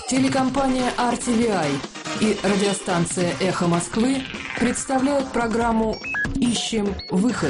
Телекомпания RTVI и радиостанция «Эхо Москвы» представляют программу «Ищем выход».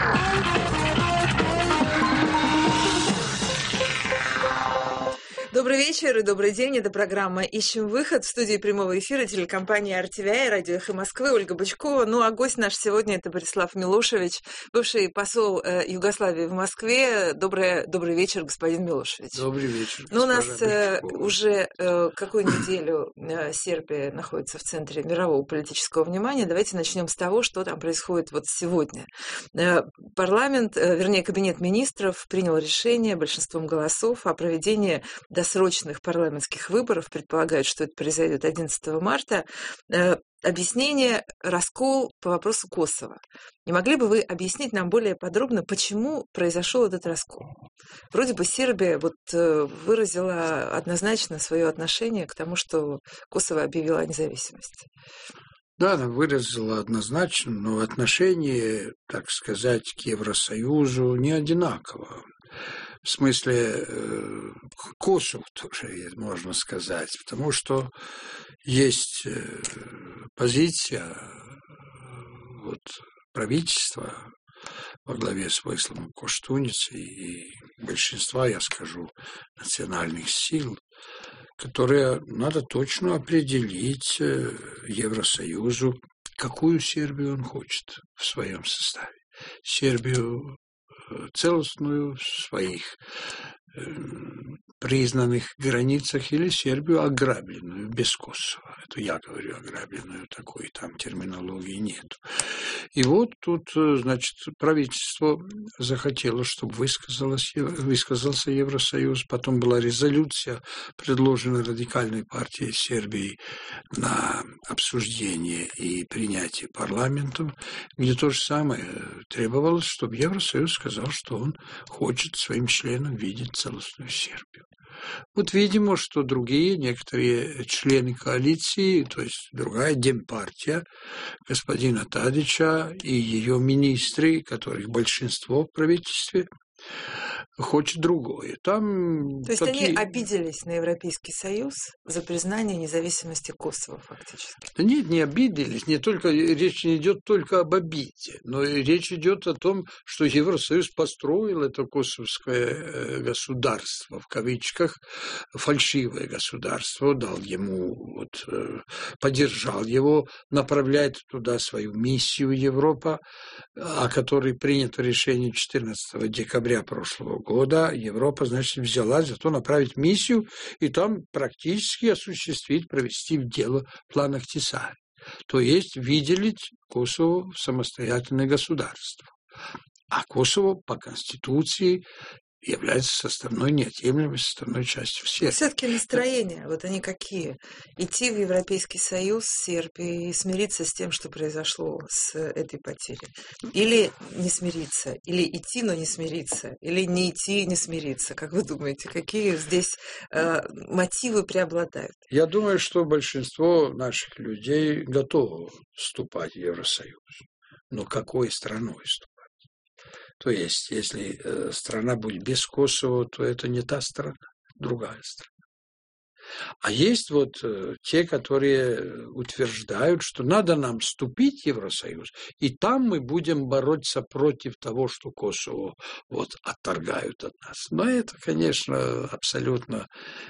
Добрый вечер и добрый день. Это программа «Ищем выход». В студии прямого эфира телекомпания RTVI, радио «Эхо Москвы», Ольга Бычкова. Ну, а гость наш сегодня – это Борислав Милошевич, бывший посол Югославии в Москве. Добрый вечер, господин Милошевич. Добрый вечер, Ну, у нас Бычкова. уже какую неделю Сербия находится в центре мирового политического внимания. Давайте начнем с того, что там происходит вот сегодня. Парламент, вернее, Кабинет министров принял решение большинством голосов о проведении досрочных парламентских выборов, предполагают, что это произойдет 11 марта, объяснение раскол по вопросу Косово. Не могли бы вы объяснить нам более подробно, почему произошел этот раскол? Вроде бы Сербия выразила однозначно свое отношение к тому, что Косово объявило о независимости. Да, она выразила однозначно, но отношение, так сказать, к Евросоюзу не одинаково. В смысле, к Косову тоже, можно сказать, потому что есть позиция правительства во главе с Vojislavom Koštunicей и большинства, я скажу, национальных сил, которые надо точно определить Евросоюзу, какую Сербию он хочет в своем составе. Сербию целостную в своих признанных границах или Сербию ограбленную, без Косово. Это я говорю ограбленную, такой там терминологии нет. И вот тут, значит, правительство захотело, чтобы высказался Евросоюз. Потом была резолюция, предложена радикальной партией Сербии на обсуждение и принятие парламентом, где то же самое требовалось, чтобы Евросоюз сказал, что он хочет своим членам видеть целостную Сербию. Вот видимо, что некоторые члены коалиции, то есть другая демпартия господина Тадича и ее министры, которых большинство в правительстве, хочет другое. То есть они обиделись на Европейский Союз за признание независимости Косово фактически? Да нет, не обиделись. Речь не идет только об обиде, но и речь идет о том, что Евросоюз построил это косовское государство, в кавычках, фальшивое государство, дал ему, поддержал его, направляет туда свою миссию Европа, о которой принято решение 14 декабря прошлого года. Европа, значит, взялась за то направить миссию и там практически провести в дело план Ахтисари. То есть выделить Косово в самостоятельное государство. А Косово по Конституции является неотъемлемой составной частью Сербии. Все-таки настроения, они какие? Идти в Европейский Союз с Сербией и смириться с тем, что произошло с этой потерей? Или не смириться? Или идти, но не смириться? Или не идти, не смириться? Как вы думаете, какие здесь мотивы преобладают? Я думаю, что большинство наших людей готово вступать в Евросоюз. Но какой страной вступать? То есть, если страна будет без Косово, то это не та страна, другая страна. А есть те, которые утверждают, что надо нам вступить в Евросоюз, и там мы будем бороться против того, что Косово отторгают от нас. Но это, конечно, абсолютно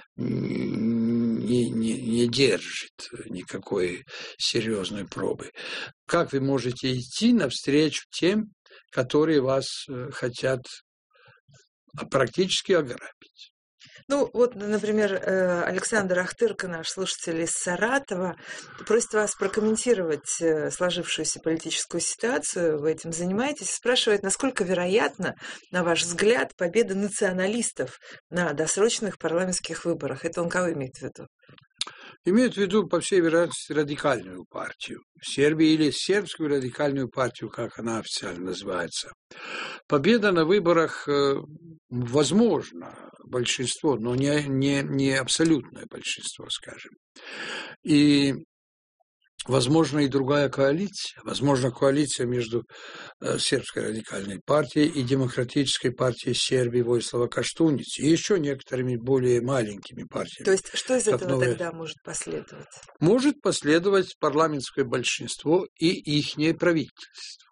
не держит никакой серьезной пробы. Как вы можете идти навстречу тем, которые вас хотят практически ограбить? Например, Александр Ахтырка, наш слушатель из Саратова, просит вас прокомментировать сложившуюся политическую ситуацию. Вы этим занимаетесь. Спрашивает, насколько вероятна, на ваш взгляд, победа националистов на досрочных парламентских выборах. Это он кого имеет в виду? Имеют в виду, по всей вероятности, радикальную партию в Сербии или сербскую радикальную партию, как она официально называется. Победа на выборах возможно, большинство, но не абсолютное большинство, скажем. И возможно и другая коалиция. Возможно, коалиция между Сербской радикальной партией и Демократической партией Сербии Войслава Каштуницы и еще некоторыми более маленькими партиями. То есть что из этого тогда может последовать? Может последовать парламентское большинство и ихнее правительство.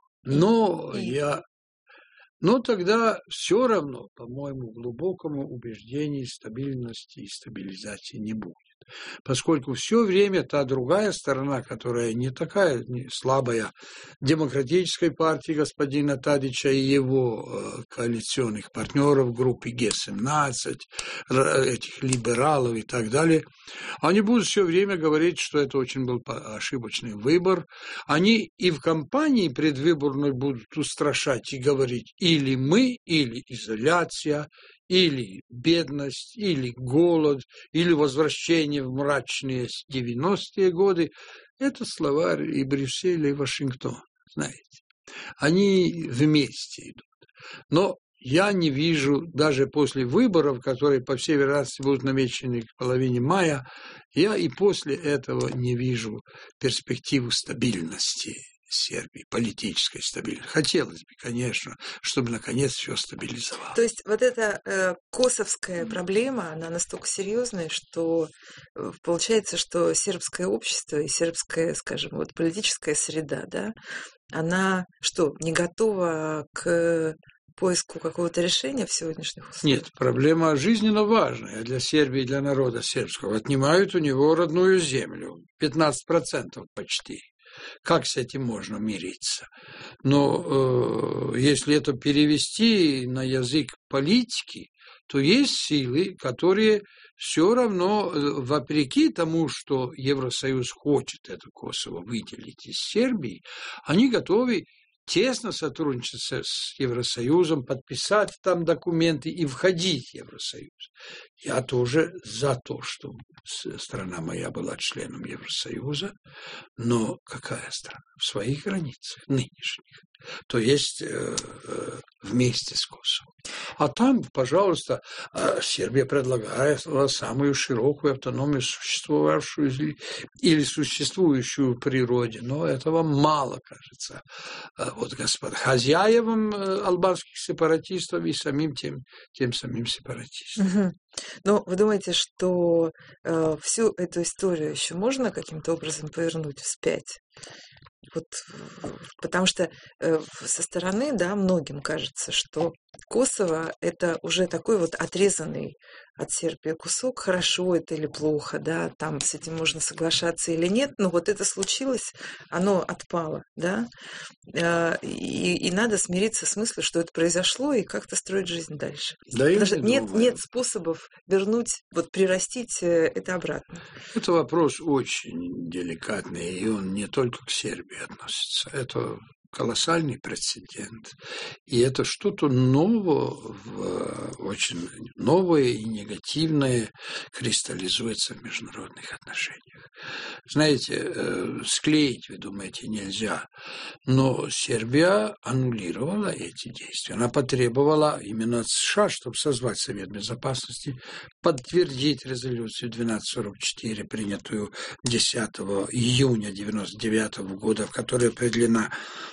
Но тогда все равно, по моему глубокому убеждению, стабильности и стабилизации не будет. Поскольку все время та другая сторона, которая не такая слабая, демократической партии господина Тадича и его коалиционных партнеров, группы Г-17, этих либералов и так далее, они будут все время говорить, что это очень был ошибочный выбор. Они и в кампании предвыборной будут устрашать и говорить или мы, или изоляция, или бедность, или голод, или возвращение в мрачные 90-е годы. Это слова и Брюсселя, и Вашингтона, знаете. Они вместе идут. Но я не вижу, даже после выборов, которые, по всей вероятности, будут намечены к половине мая, я и после этого не вижу перспективу стабильности Сербии, политической стабильности. Хотелось бы, конечно, чтобы наконец все стабилизовалось. То есть вот эта косовская проблема, она настолько серьезная, что получается, что сербское общество и сербская, скажем, вот политическая среда, да, она что, не готова к поиску какого-то решения в сегодняшних условиях? Нет, проблема жизненно важная для Сербии и для народа сербского. Отнимают у него родную землю, 15% почти. Как с этим можно мириться? Но если это перевести на язык политики, то есть силы, которые все равно, вопреки тому, что Евросоюз хочет это Косово выделить из Сербии, они готовы тесно сотрудничать с Евросоюзом, подписать там документы и входить в Евросоюз. Я тоже за то, чтобы страна моя была членом Евросоюза, но какая страна? В своих границах нынешних. То есть вместе с Косово. А там, пожалуйста, Сербия предлагает самую широкую автономию, существовавшую или существующую в природе. Но этого мало, кажется, вот господа хозяевам албанских сепаратистов и самим тем самим сепаратистам. Угу. Но вы думаете, что всю эту историю еще можно каким-то образом повернуть вспять? Вот, потому что со стороны, да, многим кажется, что Косово – это уже такой вот отрезанный от Сербии кусок, хорошо это или плохо, да, там с этим можно соглашаться или нет, но вот это случилось, оно отпало, да, и надо смириться с мыслью, что это произошло, и как-то строить жизнь дальше. Да, потому что нет способов вернуть, вот прирастить это обратно. Это вопрос очень деликатный, и он не только к Сербии относится, это колоссальный прецедент. И это что-то очень новое и негативное кристаллизуется в международных отношениях. Знаете, склеить, вы думаете, нельзя. Но Сербия аннулировала эти действия. Она потребовала именно от США, чтобы созвать Совет Безопасности, подтвердить резолюцию 1244, принятую 10 июня 1999 года, в которой определена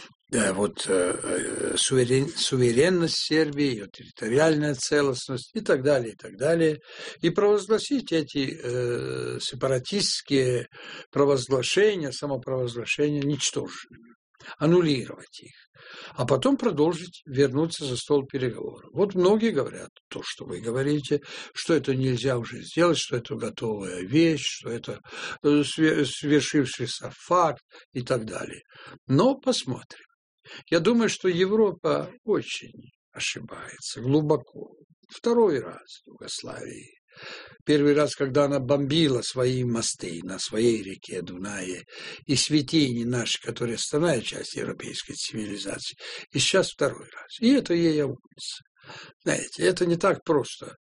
суверенность Сербии, ее территориальная целостность и так далее, и провозгласить эти сепаратистские провозглашения, самопровозглашения ничтожными, аннулировать их, а потом продолжить, вернуться за стол переговоров. Вот многие говорят то, что вы говорите, что это нельзя уже сделать, что это готовая вещь, что это свершившийся факт и так далее. Но посмотрим. Я думаю, что Европа очень ошибается, глубоко. Второй раз в Югославии. Первый раз, когда она бомбила свои мосты на своей реке Дунае и святыни наши, которые основная часть европейской цивилизации. И сейчас второй раз. И это ей аукнется. Знаете, это не так просто.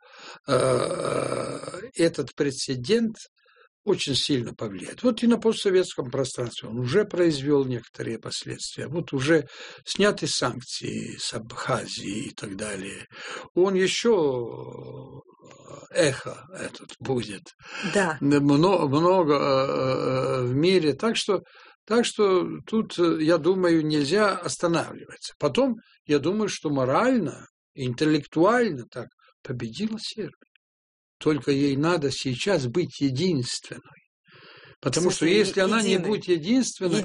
Этот прецедент очень сильно повлияет. Вот и на постсоветском пространстве он уже произвел некоторые последствия. Вот уже сняты санкции с Абхазии и так далее. Он еще эхо этот будет. Да. Много в мире. Так что тут, я думаю, нельзя останавливаться. Потом, я думаю, что морально, интеллектуально так победила Сербия. Только ей надо сейчас быть единственной. Потому что если она не будет единственной...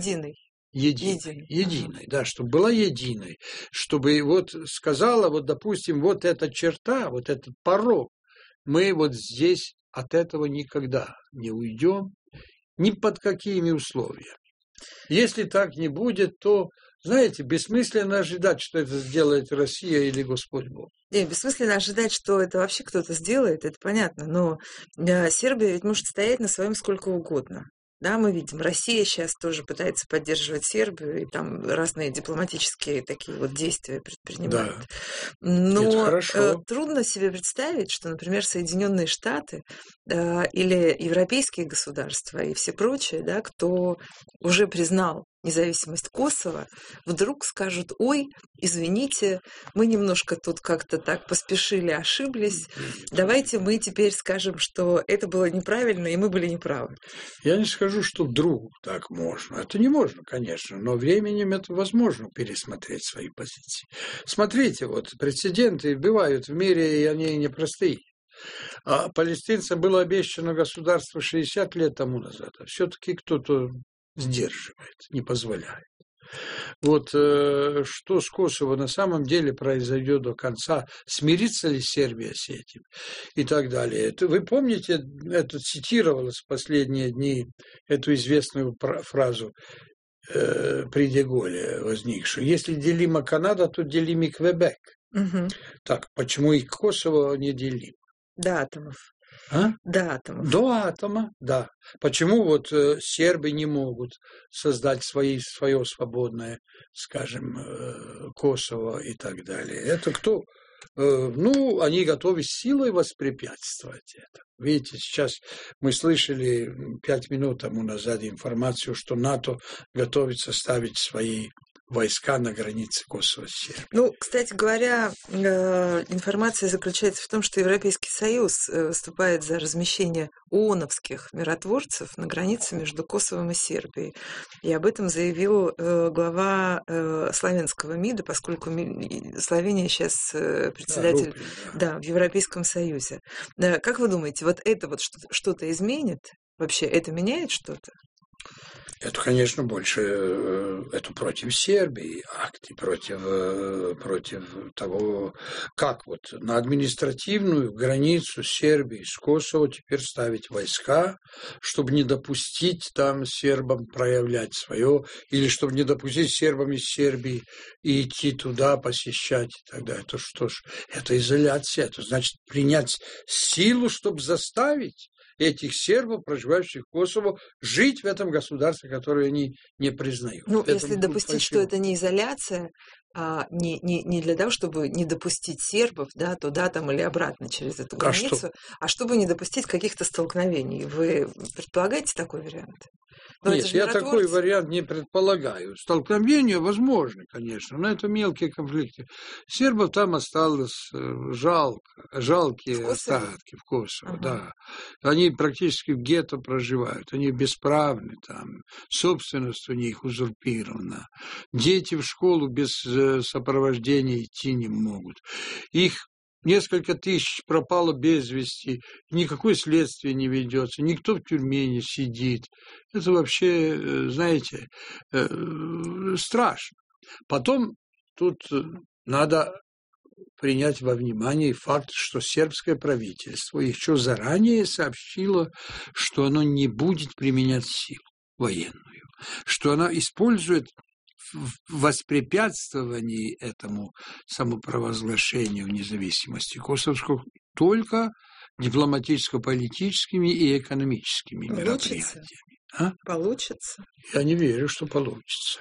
Единой, да, чтобы была единой, чтобы вот сказала, вот, допустим, вот эта черта, вот этот порог, мы вот здесь от этого никогда не уйдем, ни под какими условиями. Если так не будет, то, знаете, бессмысленно ожидать, что это сделает Россия или Господь Бог. Бессмысленно ожидать, что это вообще кто-то сделает, это понятно, но Сербия ведь может стоять на своем сколько угодно. Да, мы видим, Россия сейчас тоже пытается поддерживать Сербию, и там разные дипломатические такие вот действия предпринимают. Да. Но трудно себе представить, что, например, Соединенные Штаты или европейские государства и все прочие, да, кто уже признал независимость Косово, вдруг скажут: ой, извините, мы немножко тут как-то так поспешили, ошиблись, давайте мы теперь скажем, что это было неправильно, и мы были неправы. Я не скажу, что вдруг так можно. Это не можно, конечно, но временем это возможно пересмотреть свои позиции. Смотрите, вот прецеденты бывают в мире, и они непростые. А палестинцам было обещано государство 60 лет тому назад, а все-таки кто-то сдерживает, не позволяет. Вот что с Косово на самом деле произойдет до конца, смирится ли Сербия с этим и так далее. Вы помните, это цитировалось в последние дни, эту известную фразу при де Голле возникшую: если делима Канада, то делим и Квебек. Угу. Так, почему и Косово не делим? До атомов. А? До атомов. До атома, да. Почему вот сербы не могут создать свое свободное, скажем, Косово и так далее? Это кто? Ну, они готовы силой воспрепятствовать это. Видите, сейчас мы слышали 5 минут тому назад информацию, что НАТО готовится ставить свои войска на границе Косово с Сербией. Ну, кстати говоря, информация заключается в том, что Европейский Союз выступает за размещение ООНовских миротворцев на границе между Косовом и Сербией. И об этом заявил глава славянского МИДа, поскольку Словения сейчас председатель в Европейском Союзе. Как вы думаете, вот это вот что-то изменит? Вообще, это меняет что-то? Это, конечно, больше это против Сербии акт, и против того, как вот на административную границу Сербии с Косово теперь ставить войска, чтобы не допустить там сербам проявлять свое, или чтобы не допустить сербам из Сербии и идти туда, посещать и так далее. Это что ж, это изоляция, это значит принять силу, чтобы заставить этих сербов, проживающих в Косово, жить в этом государстве, которое они не признают. Ну, если допустить, что это не изоляция, не для того, чтобы не допустить сербов, да, туда там или обратно через эту границу, чтобы не допустить каких-то столкновений. Вы предполагаете такой вариант? Но нет, я такой вариант не предполагаю. Столкновения возможны, конечно, но это мелкие конфликты. Сербов там осталось жалкие остатки в Косово, да. Они практически в гетто проживают, они бесправны там, собственность у них узурпирована. Дети в школу без сопровождения идти не могут. Их несколько тысяч пропало без вести, никакое следствие не ведется, никто в тюрьме не сидит. Это вообще, знаете, страшно. Потом тут надо принять во внимание факт, что сербское правительство еще заранее сообщило, что оно не будет применять силу военную, что оно использует в воспрепятствовании этому самопровозглашению независимости косовского только дипломатическо-политическими и экономическими мероприятиями. Получится? Я не верю, что получится.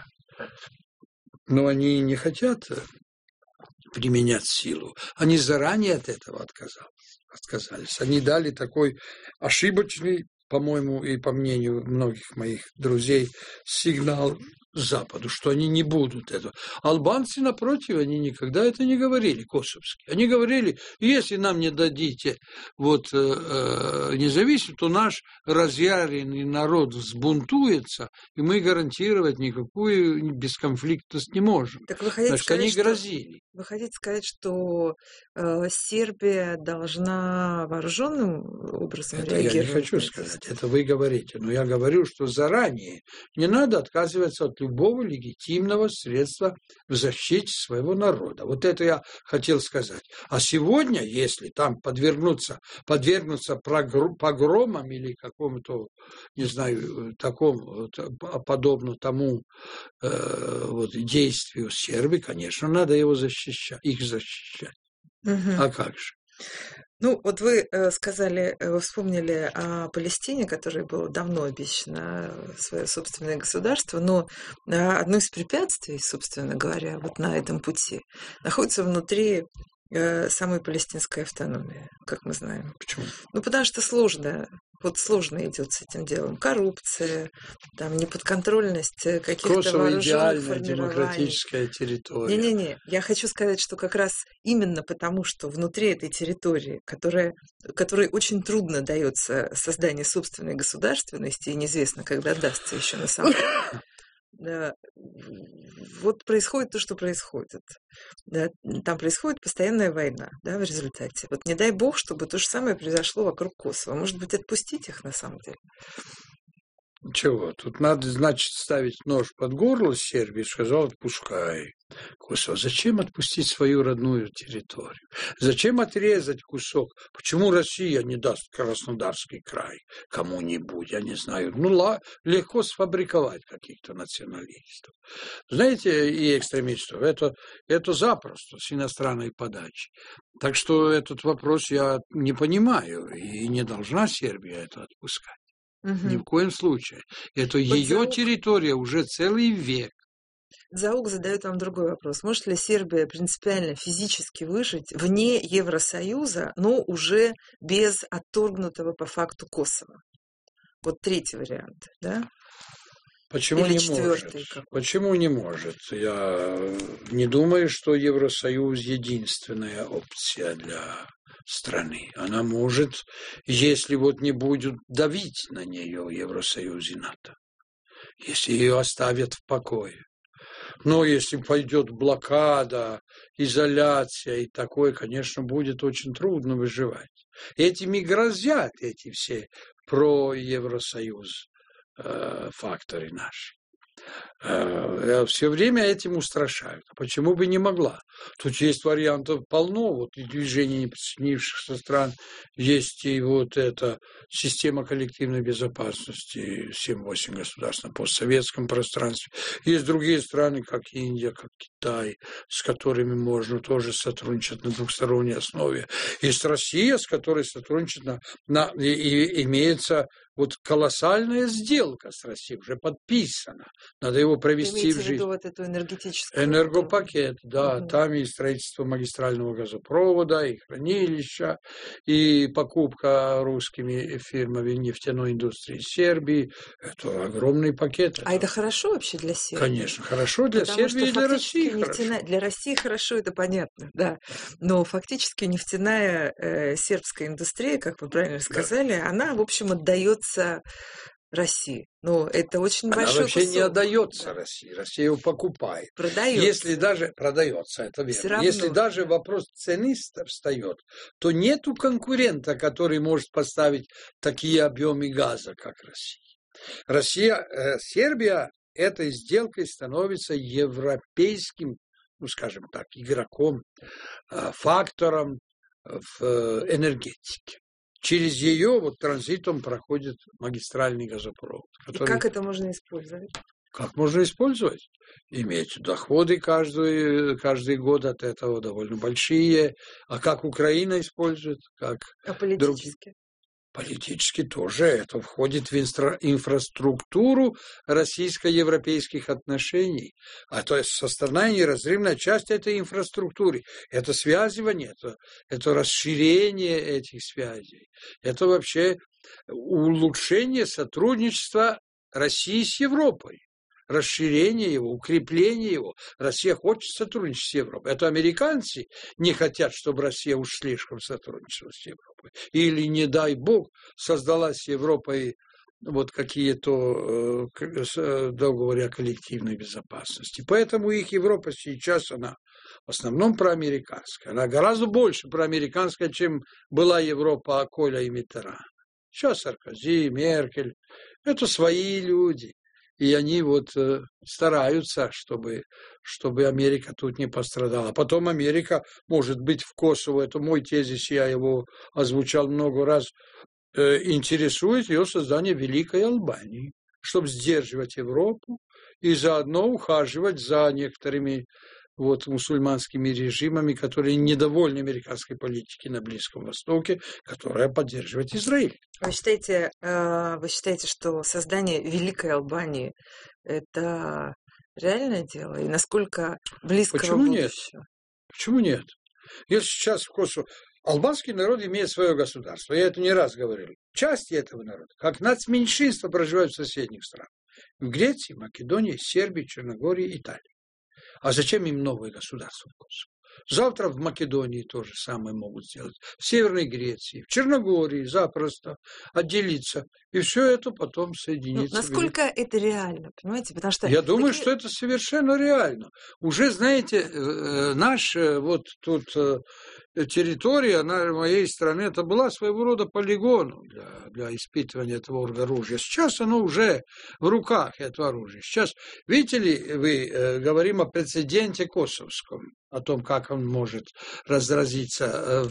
Но они не хотят применять силу. Они заранее от этого отказались. Они дали такой ошибочный, по-моему, и по мнению многих моих друзей, сигнал Западу, что они не будут этого. Албанцы, напротив, они никогда это не говорили, косовские. Они говорили, если нам не дадите независимость, то наш разъяренный народ взбунтуется, и мы гарантировать никакую бесконфликтность не можем. Так вы хотите сказать, они грозили. Вы хотите сказать, что Сербия должна вооруженным образом реагировать? Это я не хочу сказать, это вы говорите. Но я говорю, что заранее не надо отказываться от любого легитимного средства в защите своего народа. Вот это я хотел сказать. А сегодня, если там подвергнуться погромам или какому-то, не знаю, такому, подобно тому действию Сербии, конечно, надо их защищать. Угу. А как же? Ну, вот вы вспомнили о Палестине, которой было давно обещано свое собственное государство, но одно из препятствий, собственно говоря, вот на этом пути находится внутри самой палестинской автономии, как мы знаем. Почему? Ну, потому что сложно идет с этим делом. Коррупция, там, неподконтрольность каких-то Коsovo вооруженных идеальная формирований. демократическая территория. Не-не-не, я хочу сказать, что как раз именно потому, что внутри этой территории, которой очень трудно дается создание собственной государственности, и неизвестно, когда дастся еще на самом деле, да, вот происходит то, что происходит. Да, там происходит постоянная война, да, в результате. Вот не дай бог, чтобы то же самое произошло вокруг Косово. Может быть, отпустить их на самом деле? Чего? Тут надо, значит, ставить нож под горло Сербии, сказал, отпускай Косово. Зачем отпустить свою родную территорию? Зачем отрезать кусок? Почему Россия не даст Краснодарский край кому-нибудь? Я не знаю. Легко сфабриковать каких-то националистов. Знаете, и экстремистов. Это запросто с иностранной подачи. Так что этот вопрос я не понимаю. И не должна Сербия это отпускать. Угу. Ни в коем случае. Это ее территория уже целый век. Заук задает вам другой вопрос. Может ли Сербия принципиально физически выжить вне Евросоюза, но уже без отторгнутого по факту Косово? Вот третий вариант, да? Почему Или не четвертый? может? Почему не может? Я не думаю, что Евросоюз единственная опция для страны. Она может, если не будет давить на нее Евросоюз и НАТО, если ее оставят в покое. Но если пойдет блокада, изоляция и такое, конечно, будет очень трудно выживать. Этими грозят эти все про Евросоюз факторы наши. Все время этим устрашают. Почему бы не могла? Тут есть вариантов полно. И движение неприсоединившихся стран, есть и эта система коллективной безопасности, 7-8 государств на постсоветском пространстве. Есть другие страны, как Индия, как Китай, с которыми можно тоже сотрудничать на двухсторонней основе. Есть Россия, с которой сотрудничать и имеется колоссальная сделка с Россией, уже подписана. Надо его провести в жизнь. Эту энергетическую... Энергопакет, да. Угу. Там и строительство магистрального газопровода, и хранилища, и покупка русскими фирмами нефтяной индустрии Сербии. Это огромный пакет. А это хорошо вообще для Сербии? Конечно, хорошо для Сербии и для России. Для России хорошо, это понятно, да. Но фактически нефтяная сербская индустрия, как вы правильно сказали, она, в общем, отдается России. Но это очень большой Она вообще кусок. не отдается России. Россия его покупает. Продается. Если даже продается, это верно. Если даже вопрос цены встает, то нету конкурента, который может поставить такие объемы газа, как Россия. Сербия этой сделкой становится европейским, скажем так, игроком, фактором в энергетике. Через ее транзитом проходит магистральный газопровод. И как это можно использовать? Как можно использовать? Иметь доходы каждый год от этого довольно большие. А как Украина использует? А политически? Политически тоже. Это входит в инфраструктуру российско-европейских отношений. А то есть составная неразрывная часть этой инфраструктуры. Это связывание, это расширение этих связей. Это вообще улучшение сотрудничества России с Европой. расширение его, укрепление его. Россия хочет сотрудничать с Европой. Это американцы не хотят, чтобы Россия уж слишком сотрудничала с Европой. Или, не дай бог, создалась с Европой вот какие-то договоры о коллективной безопасности. Поэтому их Европа сейчас, она в основном проамериканская. Она гораздо больше проамериканская, чем была Европа Коля и Миттерана. Сейчас Саркози, Меркель. Это свои люди. И они вот стараются, чтобы Америка тут не пострадала. Потом Америка, может быть, в Косово, это мой тезис, я его озвучал много раз, интересует ее создание Великой Албании, чтобы сдерживать Европу и заодно ухаживать за некоторыми вот мусульманскими режимами, которые недовольны американской политикой на Ближнем Востоке, которая поддерживает Израиль. Вы считаете, что создание Великой Албании – это реальное дело? И насколько близкого Почему будущего? Нет? Почему нет? Если сейчас в Косово... Албанский народ имеет свое государство, я это не раз говорил. Части этого народа, как нацменьшинства, проживают в соседних странах. В Греции, Македонии, Сербии, Черногории, Италии. А зачем им новое государство в Косово? Завтра в Македонии то же самое могут сделать. В Северной Греции, в Черногории запросто отделиться. И все это потом соединится. Насколько это реально, понимаете? Потому что я думаю, что это совершенно реально. Уже, знаете, наша вот тут территория на моей стране, это была своего рода полигоном для испытывания этого оружия. Сейчас оно уже в руках, это оружие. Сейчас, видите ли, вы говорим о прецеденте косовском, о том, как он может разразиться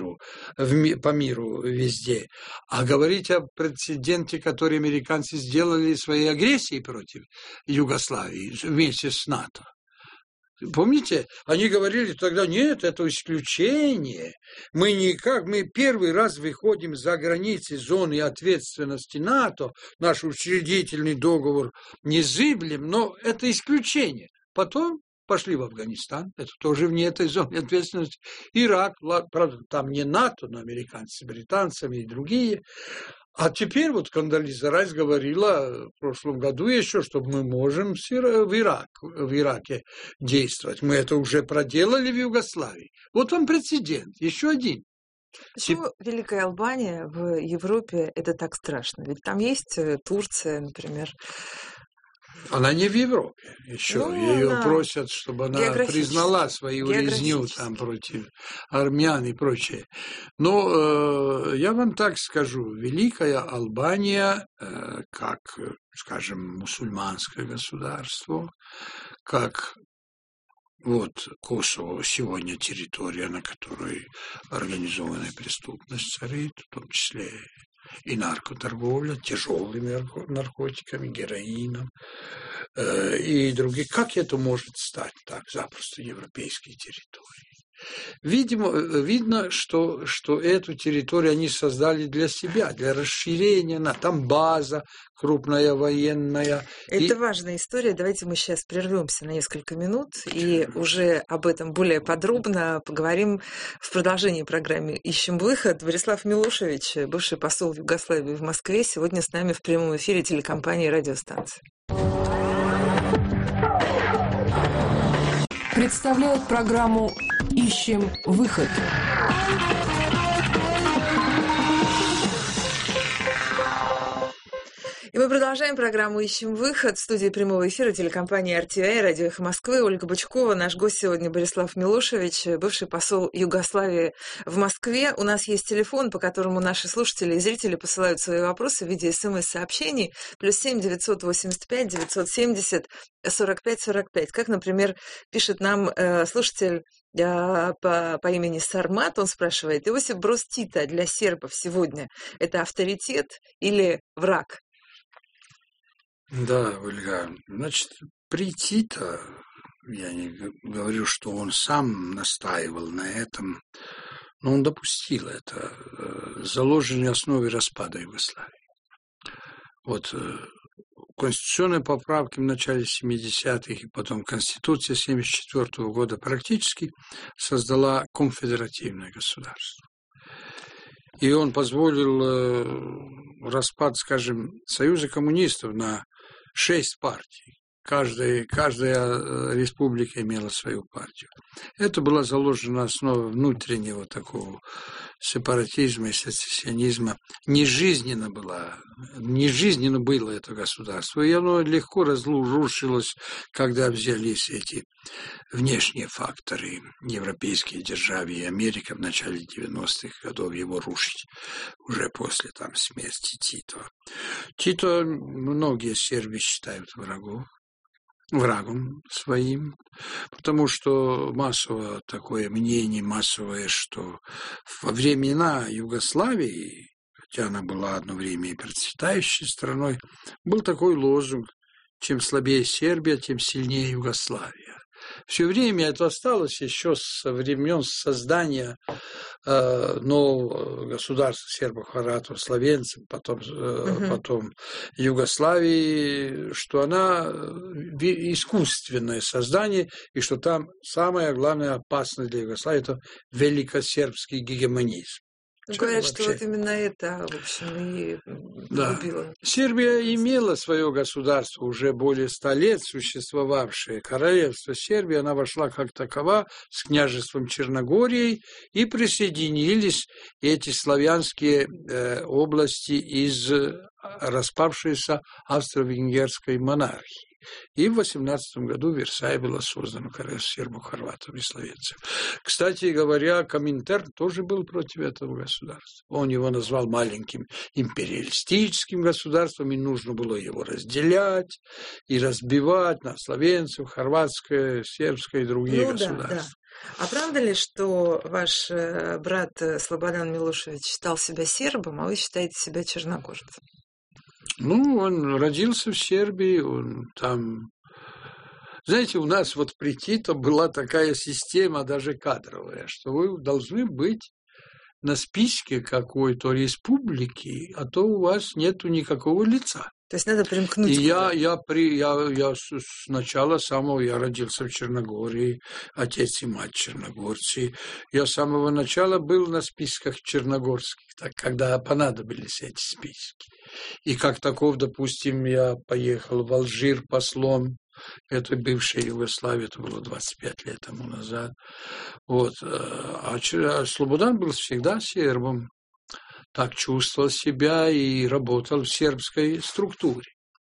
по миру везде. А говорить о прецеденте, который американцы сделали своей агрессией против Югославии вместе с НАТО. Помните, они говорили тогда, нет, это исключение. Мы первый раз выходим за границы зоны ответственности НАТО, наш учредительный договор незыблем, но это исключение. Потом пошли в Афганистан, это тоже вне этой зоны ответственности. Ирак, правда, там не НАТО, но американцы с британцами и другие. А теперь вот Кондолиза Райс говорила в прошлом году еще, что мы можем в Ираке действовать. Мы это уже проделали в Югославии. Вот вам прецедент, еще один. Почему Великая Албания в Европе это так страшно? Ведь там есть Турция, например. Она не в Европе еще. Ее просят, чтобы она признала свою резню там против армян и прочее. Но я вам так скажу, Великая Албания, как, скажем, мусульманское государство, как вот Косово сегодня территория, на которой организованная преступность царит, в том числе и наркоторговля, тяжелыми наркотиками, героином и другие. Как это может стать так запросто европейской территорией? Видно, что эту территорию они создали для себя, для расширения. Там база крупная военная. Это важная история. Давайте мы сейчас прервемся на несколько минут и уже об этом более подробно поговорим в продолжении программы «Ищем выход». Борислав Милошевич, бывший посол Югославии в Москве, сегодня с нами в прямом эфире телекомпании «Радиостанция». Представляют программу «Ищем выход». И мы продолжаем программу «Ищем выход». В студии прямого эфира телекомпании RTVI, радио «Эхо Москвы», Ольга Бычкова. Наш гость сегодня Борислав Милошевич, бывший посол Югославии в Москве. У нас есть телефон, по которому наши слушатели и зрители посылают свои вопросы в виде СМС-сообщений. +7 985 970 45 45. Как, например, пишет нам слушатель по имени Сармат, он спрашивает: Иосиф Броз Тита для сербов сегодня – это авторитет или враг? Да, Ольга, значит, при Тита, я не говорю, что он сам настаивал на этом, но он допустил это, заложенные основы распада Югославии. Вот конституционные поправки в начале 70-х и потом Конституция 1974 года практически создала конфедеративное государство. И он позволил распад, скажем, Союза коммунистов на 6 партий, каждая республика имела свою партию. Это была заложена основа внутреннего такого сепаратизма и сецессионизма. Не жизненно было это государство, и оно легко разрушилось, когда взялись эти внешние факторы, европейские державы и Америка в начале 90-х годов его рушить, уже после смерти Тита. Тито многие сербы считают врагом своим, потому что массовое такое мнение, что во времена Югославии, хотя она была одно время и процветающей страной, был такой лозунг: чем слабее Сербия, тем сильнее Югославия. Все время это осталось еще со времен создания нового государства сербов, хорватов, словенцев, потом Югославии, что она искусственное создание, и что там самое главное опасность для Югославии – это великосербский гегемонизм. Говорят, что вот именно это, в общем, и убило. Сербия имела свое государство, уже более 100 лет существовавшее. Королевство Сербии, она вошла как такова с княжеством Черногорией, и присоединились эти славянские области из распавшейся австро-венгерской монархии. И в 18 году в Версале было создано королевство сербов, хорватов и словенцев. Кстати говоря, Коминтерн тоже был против этого государства. Он его назвал маленьким империалистическим государством, и нужно было его разделять и разбивать на словенцев, хорватское, сербское и другие государства. Да. А правда ли, что ваш брат Слободан Милошевич считал себя сербом, а вы считаете себя черногорцем? Он родился в Сербии, он там... Знаете, у нас при Тито была такая система, даже кадровая, что вы должны быть на списке какой-то республики, а то у вас нету никакого лица. То есть надо примкнуть. И я с начала самого, я родился в Черногории, отец и мать черногорцы. Я с самого начала был на списках черногорских, когда понадобились эти списки. И как таков, допустим, я поехал в Алжир послом, это бывшая Югославия, это было 25 лет тому назад. А Слободан был всегда сербом. Так чувствовал себя и работал в сербской структуре.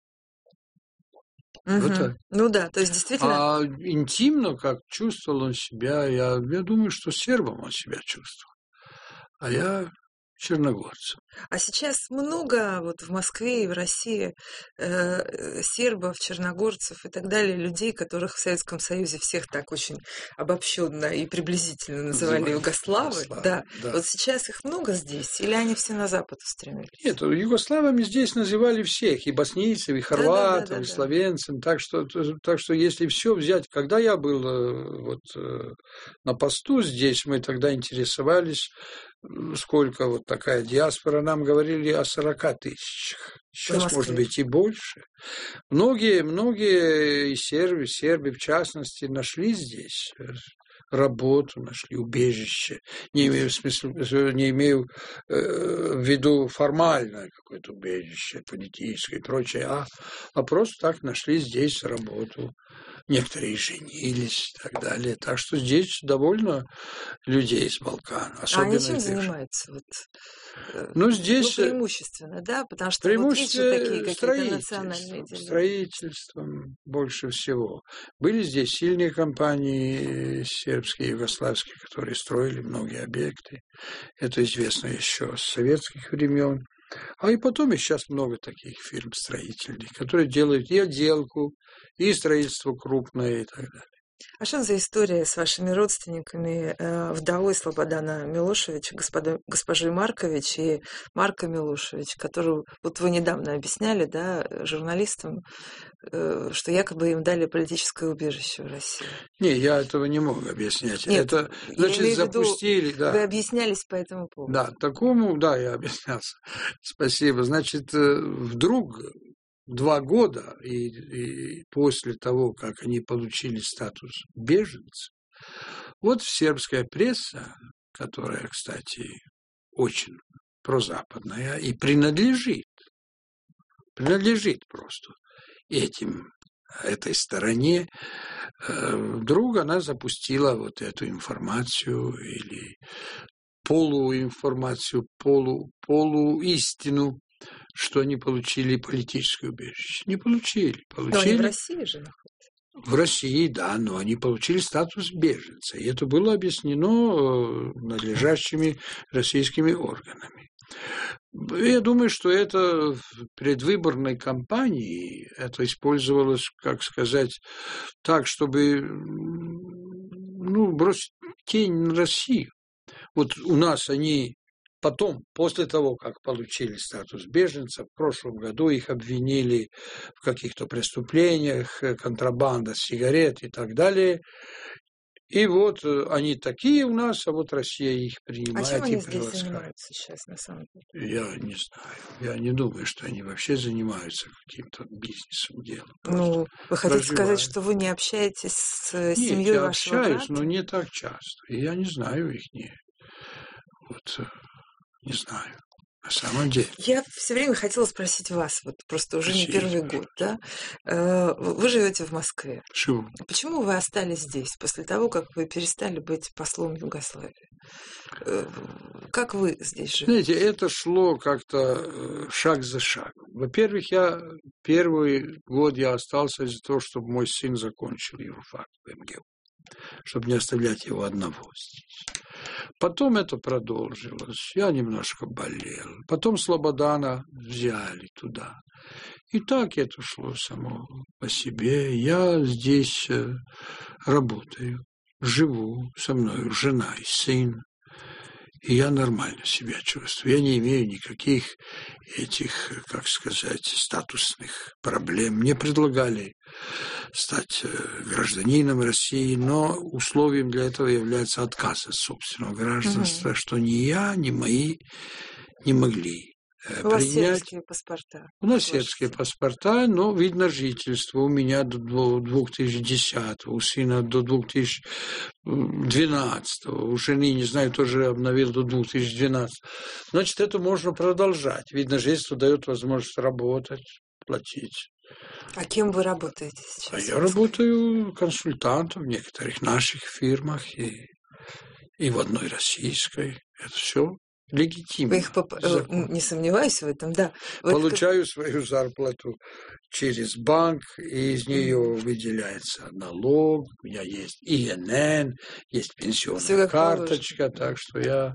Так. То есть действительно... А интимно, как чувствовал он себя, я думаю, что сербом он себя чувствовал. А я черногорцем. А сейчас много в Москве и в России сербов, черногорцев и так далее, людей, которых в Советском Союзе всех так очень обобщенно и приблизительно называли югославы. Да. Вот сейчас их много здесь, или они все на Запад устремились? Нет, югославами здесь называли всех, и боснийцев, и хорватов, и словенцев. Так что если все взять, когда я был на посту здесь, мы тогда интересовались, сколько такая диаспора, нам говорили о 40 тысячах. Сейчас, может быть, и больше. Многие сербы, в частности, нашли здесь работу, нашли убежище. Не имею в виду формальное какое-то убежище, политическое и прочее, а просто так нашли здесь работу. Некоторые женились и так далее. Так что здесь довольно людей из Балкан. А они чем занимаются? Здесь преимущественно, да? Потому что преимущественно такие какие-то национальные дела. Строительством больше всего. Были здесь сильные компании сербские, югославские, которые строили многие объекты. Это известно еще с советских времен. А и потом и сейчас много таких фирм строительных, которые делают и отделку, и строительство крупное и так далее. А что за история с вашими родственниками, вдовой Слободана Милошевича, госпожой Маркович и Марко Милошевич, которую вы недавно объясняли, да, журналистам, что якобы им дали политическое убежище в России? Не, я этого не мог объяснять. Нет, это, значит, запустили... Да. Вы объяснялись по этому поводу? Да, я объяснялся. Спасибо. Значит, вдруг 2 года и после того, как они получили статус беженцев, сербская пресса, которая, кстати, очень прозападная и принадлежит просто этим этой стороне. Вдруг она запустила вот эту информацию или полуинформацию, полуистину, что они получили политическое убежище. Не получили. Но они в России же находятся. В России, да, но они получили статус беженца. И это было объяснено надлежащими российскими органами. Я думаю, что это в предвыборной кампании это использовалось, как сказать, так, чтобы бросить тень на Россию. Вот у нас они потом, после того, как получили статус беженцев, в прошлом году их обвинили в каких-то преступлениях, контрабанда сигарет и так далее. И вот они такие у нас, а вот Россия их принимает. А чем они здесь занимаются сейчас, на самом деле? Я не знаю. Я не думаю, что они вообще занимаются каким-то бизнесом, делом. Ну, вы хотите сказать, что вы не общаетесь с семьей вашего брата? Общаюсь, но не так часто. И я не знаю их. Не знаю. На самом деле. Я все время хотела спросить вас, вот просто уже не первый год, да? Вы живете в Москве. Живу. Почему вы остались здесь после того, как вы перестали быть послом Югославии? Как вы здесь живете? Знаете, это шло как-то шаг за шагом. Во-первых, первый год я остался из-за того, чтобы мой сын закончил юрфак в МГУ, чтобы не оставлять его одного здесь. Потом это продолжилось. Я немножко болел. Потом Слободана взяли туда. И так это шло само по себе. Я здесь работаю, живу, со мной жена и сын. И я нормально себя чувствую. Я не имею никаких этих, как сказать, статусных проблем. Мне предлагали стать гражданином России, но условием для этого является отказ от собственного гражданства, что ни я, ни мои не могли принять. У вас сербские паспорта. У нас сербские паспорта, но видно жительство. У меня до 2010, у сына до 2012, у жены, не знаю, тоже обновил до 2012. Значит, это можно продолжать. Видно жительство дает возможность работать, платить. А кем вы работаете сейчас? Я работаю консультантом в некоторых наших фирмах и в одной российской. Это все легитимно. Вы их не сомневаюсь в этом, да. Получаю свою зарплату через банк, и из нее выделяется налог, у меня есть ИНН, есть пенсионная карточка, так что я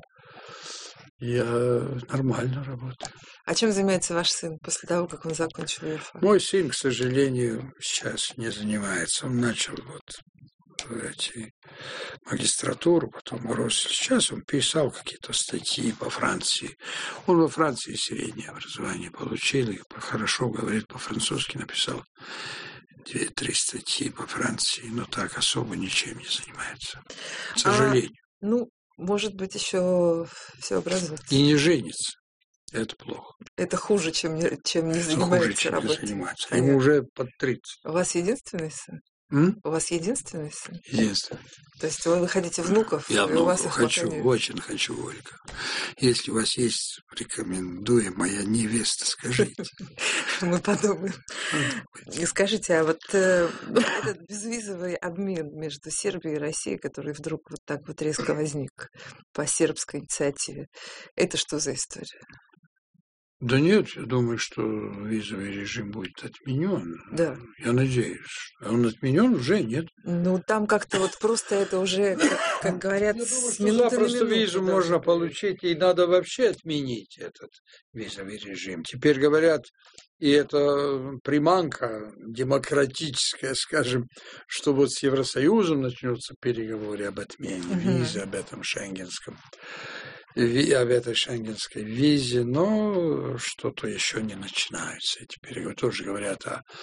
нормально работаю. А чем занимается ваш сын после того, как он закончил юрфак? Мой сын, к сожалению, сейчас не занимается. Он начал магистратуру, потом бросил. Сейчас он писал какие-то статьи по Франции. Он во Франции среднее образование получил и хорошо говорит по-французски, написал 2-3 статьи по Франции, но так особо ничем не занимается. К сожалению. Может быть, еще все образуется. И не женится. Это плохо. Это хуже, чем не занимается работой. Не занимается. А ему уже под 30. У вас единственный сын? У вас единственный сын? Единственный. То есть вы хотите внуков? Я внуков хочу, очень хочу, Ольга. Если у вас есть рекомендуя моя невеста, скажите. Мы подумаем. Скажите, а вот этот безвизовый обмен между Сербией и Россией, который вдруг вот так вот резко возник по сербской инициативе, это что за история? Да нет, я думаю, что визовый режим будет отменен. Да. Я надеюсь. А он отменен уже, нет? Там как-то вот просто это уже, как говорят, с минуты на минуту. Просто визу можно получить, и надо вообще отменить этот визовый режим. Теперь говорят, и это приманка демократическая, скажем, что вот с Евросоюзом начнутся переговоры об отмене визы, об этом об этой шенгенской визе, но что-то еще не начинается. Теперь тоже говорят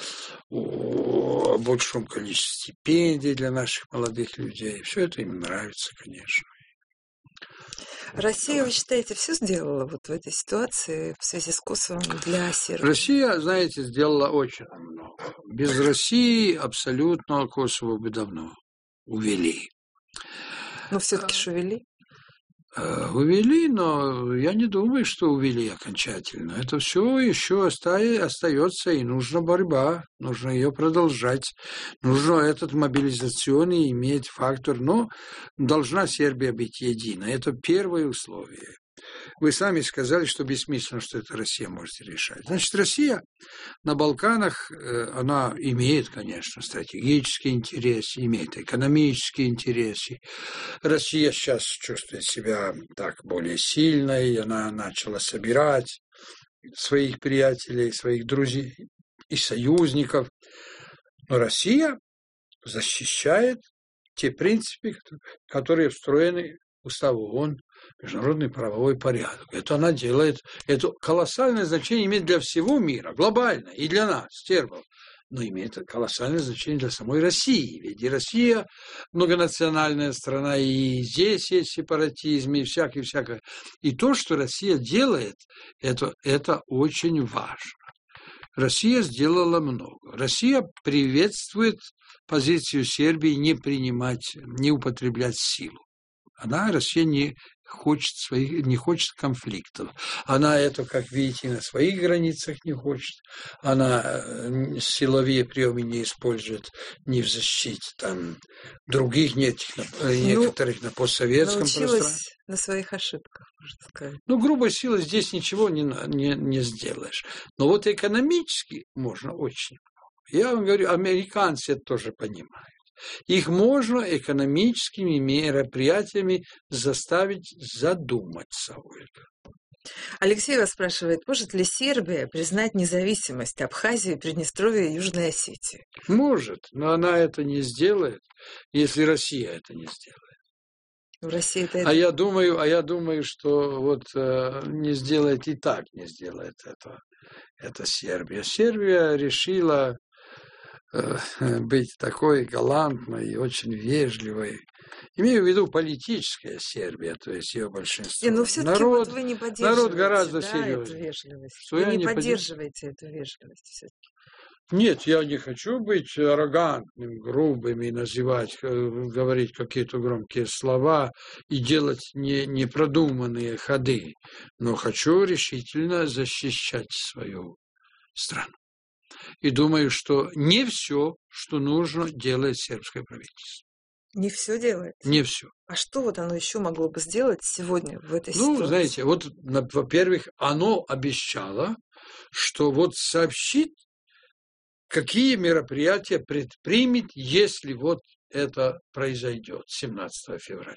о большом количестве стипендий для наших молодых людей. Все это им нравится, конечно. Россия, вы считаете, все сделала вот в этой ситуации в связи с Косовом для Сербии? Россия, знаете, сделала очень много. Без России абсолютно Косово бы давно увели. Но все-таки ж увели. Увели, но я не думаю, что увели окончательно. Это все еще остается, и нужна борьба, нужно ее продолжать. Нужно этот мобилизационный иметь фактор, но должна Сербия быть единой. Это первое условие. Вы сами сказали, что бессмысленно, что это Россия может решать. Значит, Россия на Балканах, она имеет, конечно, стратегические интересы, имеет экономические интересы. Россия сейчас чувствует себя так более сильной, она начала собирать своих приятелей, своих друзей и союзников. Но Россия защищает те принципы, которые встроены в Устав ООН, международный правовой порядок. Это она делает, это колоссальное значение имеет для всего мира, глобально, и для нас, сербов. Но имеет колоссальное значение для самой России. Ведь и Россия многонациональная страна, и здесь есть сепаратизм, и всякое. И то, что Россия делает, это очень важно. Россия сделала много. Россия приветствует позицию Сербии не принимать, не употреблять силу. Россия не хочет конфликтов. Она это, как видите, на своих границах не хочет. Она силовые приемы не использует ни в защите там, других некоторых на постсоветском пространстве. На своих ошибках, можно сказать. Грубой силой здесь ничего не сделаешь. Но вот экономически можно очень. Я вам говорю, американцы это тоже понимают. Их можно экономическими мероприятиями заставить задуматься об этом. Алексей вас спрашивает, может ли Сербия признать независимость Абхазии, Приднестровья и Южной Осетии? Может, но она это не сделает, если Россия это не сделает. Россия это... Я думаю, что вот не сделает и так не сделает это Сербия. Сербия решила быть такой галантной и очень вежливой. Имею в виду политическая Сербия, то есть ее большинство. Но все-таки вот вы не поддерживаете, народ гораздо серьезнее. Эту вежливость. Вы не поддерживаете эту вежливость все-таки. Нет, я не хочу быть аррогантным, грубым и говорить какие-то громкие слова и делать непродуманные ходы, но хочу решительно защищать свою страну. И думаю, что не все, что нужно, делает сербское правительство. Не все делает? Не все. А что вот оно еще могло бы сделать сегодня в этой ситуации? Знаете, вот, во-первых, оно обещало, что вот сообщит, какие мероприятия предпримет, если вот это произойдет 17 февраля.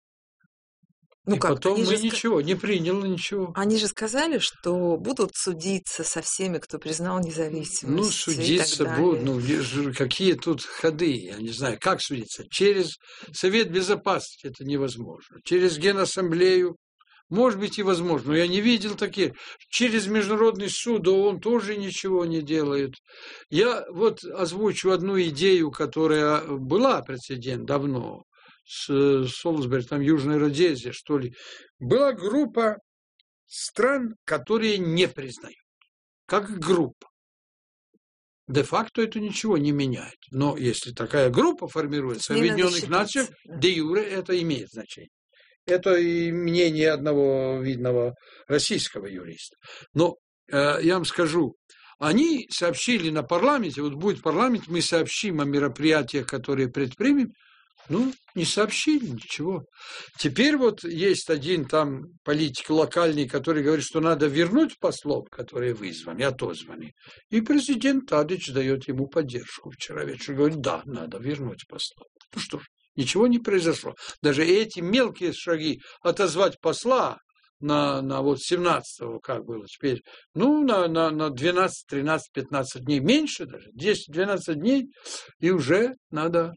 Потом мы ничего, не приняли ничего. Они же сказали, что будут судиться со всеми, кто признал независимость. Судиться будут. Какие тут ходы? Я не знаю, как судиться. Через Совет Безопасности это невозможно. Через Генассамблею, может быть, и возможно. Но я не видел таких. Через Международный суд ООН тоже ничего не делают. Я вот озвучу одну идею, которая была прецедент давно. С Солсбери, там Южной Родезии, что ли, была группа стран, которые не признают. Как группа. Де-факто это ничего не меняет. Но если такая группа формируется в Объединенных Нациях, де-юре это имеет значение. Это и мнение одного видного российского юриста. Но я вам скажу, они сообщили на парламенте, вот будет парламент, мы сообщим о мероприятиях, которые предпримем. Не сообщили ничего. Теперь вот есть один там политик локальный, который говорит, что надо вернуть послов, которые вызваны, отозваны. И президент Тадич дает ему поддержку. Вчера вечером говорит, да, надо вернуть послов. Что ж, ничего не произошло. Даже эти мелкие шаги отозвать посла на вот 17-го, как было теперь, на 12, 13, 15 дней, меньше даже, 10-12 дней, и уже надо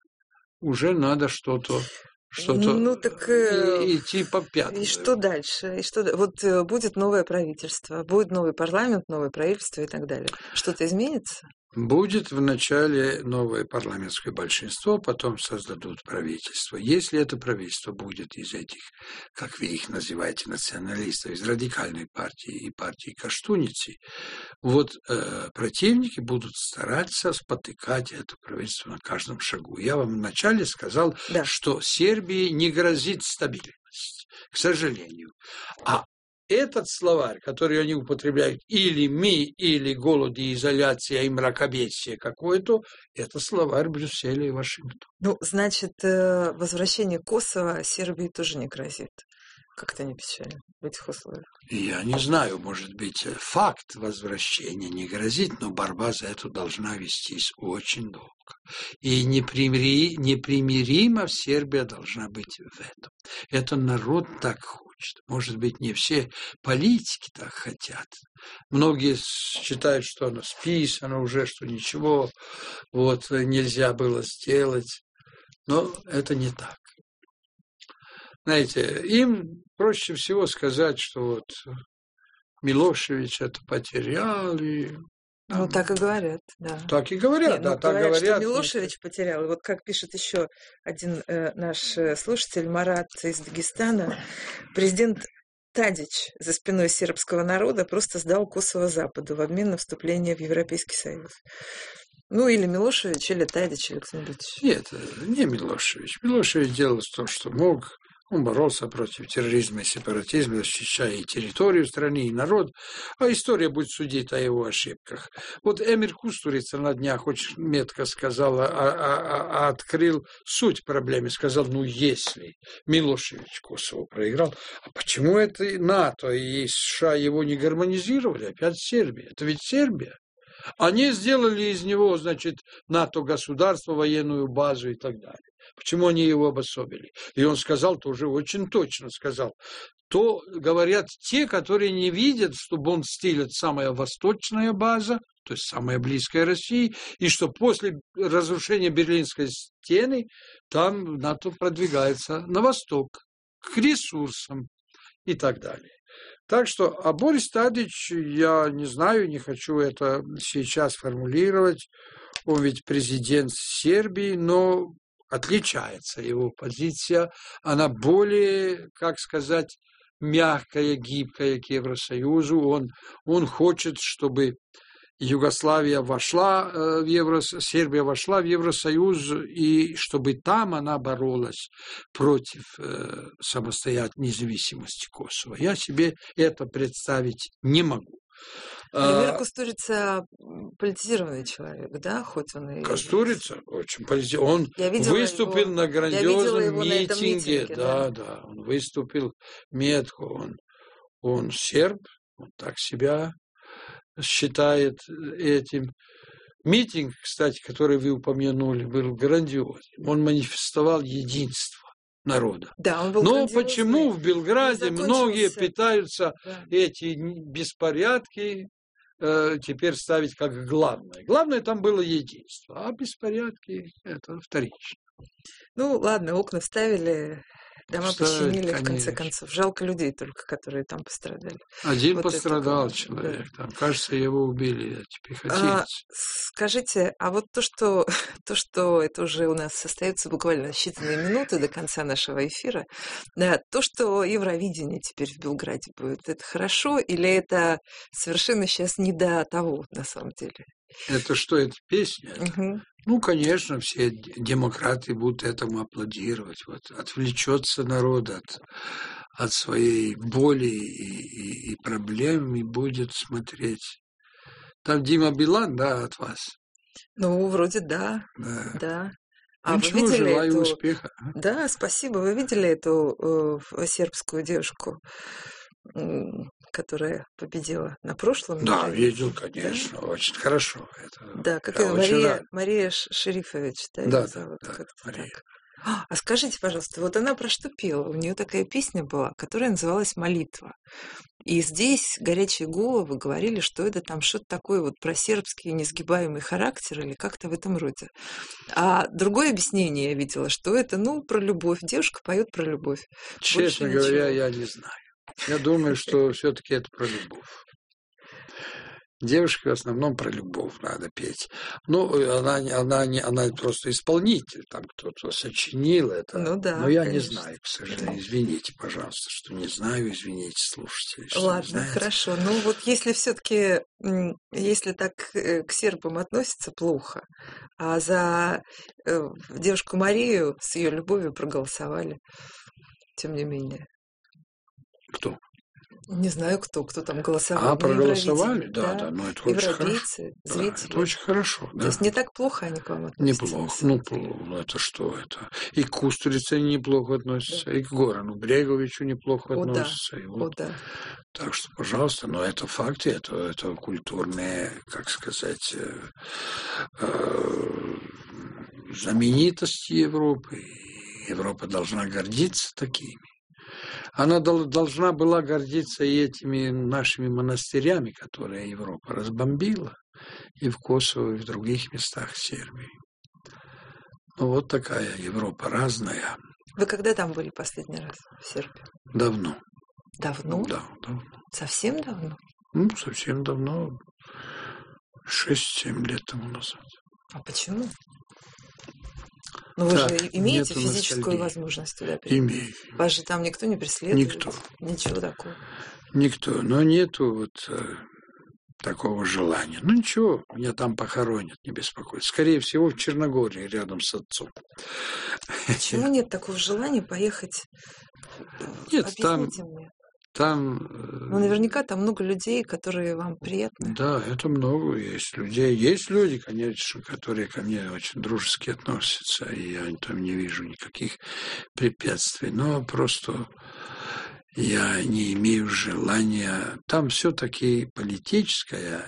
что-то идти по пятам. И что дальше? Вот будет новое правительство, будет новый парламент, новое правительство и так далее. Что-то изменится? Будет вначале новое парламентское большинство, потом создадут правительство. Если это правительство будет из этих, как вы их называете, националистов, из радикальной партии и партии Каштуницы, вот противники будут стараться спотыкать это правительство на каждом шагу. Я вам вначале сказал, что Сербии не грозит стабильность. к сожалению. А этот словарь, который они употребляют, или «ми», или «голод и изоляция» и «мракобесие» какое-то, это словарь Брюсселя и Вашингтона. Ну, значит, возвращение Косово Сербии тоже не грозит. Как-то не печально в этих условиях. Я не знаю, может быть, факт возвращения не грозит, но борьба за это должна вестись очень долго. И непримиримо Сербия должна быть в этом. Это народ так хочет. Может быть, не все политики так хотят. Многие считают, что оно списано уже, что ничего вот нельзя было сделать. Но это не так. Знаете, им проще всего сказать, что вот Милошевич это потерял. И, ну, так и говорят, да. Так и говорят, да, так говорят. Что Милошевич потерял. И вот как пишет еще один наш слушатель, Марат из Дагестана, президент Тадич за спиной сербского народа просто сдал Косово Западу в обмен на вступление в Европейский Союз. Ну, или Милошевич, или Тадич, или кто-нибудь. Нет, не Милошевич. Милошевич делал то, что мог. Он боролся против терроризма и сепаратизма, защищая и территорию страны, и народ. А история будет судить о его ошибках. Вот Эмир Кустурица на днях очень метко сказал, открыл суть проблемы. Сказал, ну, если Милошевич Косово проиграл, а почему это НАТО и США его не гармонизировали? Опять Сербия. Это ведь Сербия. Они сделали из него, значит, НАТО-государство, военную базу и так далее. Почему они его обособили? И он сказал, тоже очень точно сказал, то говорят те, которые не видят, что Бонн-Стиль – это самая восточная база, то есть самая близкая России, и что после разрушения Берлинской стены там НАТО продвигается на восток, к ресурсам и так далее. Так что, а Борис Тадич, я не знаю, не хочу это сейчас формулировать, он ведь президент Сербии, но отличается его позиция, она более, как сказать, мягкая, гибкая к Евросоюзу, он хочет, чтобы Югославия вошла в Сербия вошла в Евросоюз, и чтобы там она боролась против самостоятельной независимости Косово. Я себе это представить не могу. Эмир Кустурица политизированный человек, да, хоть он и... Кустурица очень политизированный. Он выступил на грандиозном митинге. Да, он выступил метко. Он серб, он так себя считает этим. Митинг, кстати, который вы упомянули, был грандиозным. Он манифестовал единство народа. Да, он был Но грандиозный. почему в Белграде многие пытаются эти беспорядки теперь ставить как главное? Главное там было единство, а беспорядки – это вторично. Ну, ладно, окна вставили, дома починили, конечно. В конце концов. Жалко людей только, которые там пострадали. Один вот пострадал человек, да. Там, кажется, его убили эти пехотинцы. Скажите, а вот то, что это уже у нас остается буквально считанные минуты до конца нашего эфира, да, то, что Евровидение теперь в Белграде будет, это хорошо или это совершенно сейчас не до того, на самом деле? Это что, это песня? Угу. Ну, конечно, все демократы будут этому аплодировать. Вот, отвлечется народ от своей боли и проблем и будет смотреть. Там Дима Билан, да, от вас? Ну, вроде да. А ничего, вы видели желаю успеха. Да, спасибо. Вы видели эту сербскую девушку, которая победила на прошлом? Да, видел, конечно, да? Очень хорошо. Да, как ее Мария Шерифович, да, зовут, как-то Мария. Так. А скажите, пожалуйста, вот она про что пела? У нее такая песня была, которая называлась «Молитва». И здесь горячие головы говорили, что это там что-то такое вот про сербский несгибаемый характер или как-то в этом роде. А другое объяснение я видела, что это, про любовь. Девушка поет про любовь. Честно говоря, я не знаю. Я думаю, что все-таки это про любовь. Девушке в основном про любовь надо петь. Ну, она просто исполнитель, там кто-то сочинил это. Ну да. Но я не знаю, к сожалению. Извините, пожалуйста, что не знаю, извините, слушатели. Ладно, хорошо. Ну вот если все-таки, если так к сербам относятся плохо, а за девушку Марию с ее любовью проголосовали, тем не менее. Кто? Не знаю, кто там голосовал. Проголосовали? Да, ну это очень хорошо. Европейцы, зрители. Да, это очень хорошо. Да. То есть не так плохо они к вам относятся? Неплохо. Это что это? И к Кустурице неплохо относятся, да. И к Горану Бреговичу неплохо относятся. Да. И вот. Да. Так что, пожалуйста, но это факты, это культурные, как сказать, знаменитости Европы. Европа должна гордиться такими. Она должна была гордиться и этими нашими монастырями, которые Европа разбомбила, и в Косово, и в других местах Сербии. Ну, вот такая Европа разная. Вы когда там были последний раз в Сербии? Давно. Давно? Да, давно. Совсем давно? Ну, совсем давно. 6-7 лет тому назад. А почему? Ну, вы же имеете физическую возможность туда приехать? Имею. Вас же там никто не преследует? Никто. Ничего такого? Никто. Но нету вот такого желания. Ну, ничего, меня там похоронят, не беспокойтесь. Скорее всего, в Черногории, рядом с отцом. Почему нет такого желания поехать? Нет, объясните мне. Там... Ну, наверняка там много людей, которые вам приятны. Да, это много есть людей. Есть люди, конечно, которые ко мне очень дружески относятся, и я там не вижу никаких препятствий. Но просто я не имею желания... Там все-таки политическая,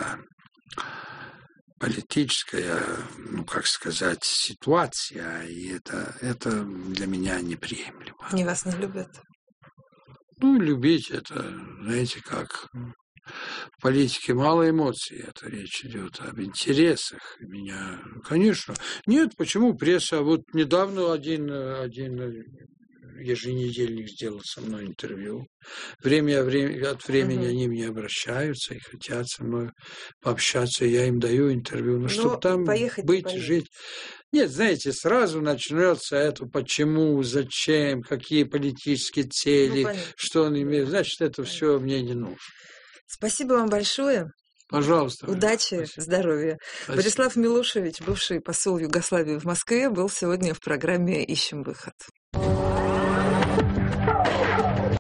ну, как сказать, ситуация, и это для меня неприемлемо. Они вас не любят? Ну, любить это, знаете, как в политике мало эмоций, это речь идет об интересах. Меня, конечно, нет, почему пресса? Вот недавно один еженедельник сделал со мной интервью. Время от времени они мне обращаются и хотят со мной пообщаться, я им даю интервью. Но чтобы там быть, жить... Нет, знаете, сразу начнется это почему, зачем, какие политические цели, что он имеет. Значит, это все мне не нужно. Спасибо вам большое. Пожалуйста. Удачи, здоровья. Спасибо. Борислав Милошевич, бывший посол Югославии в Москве, был сегодня в программе «Ищем выход».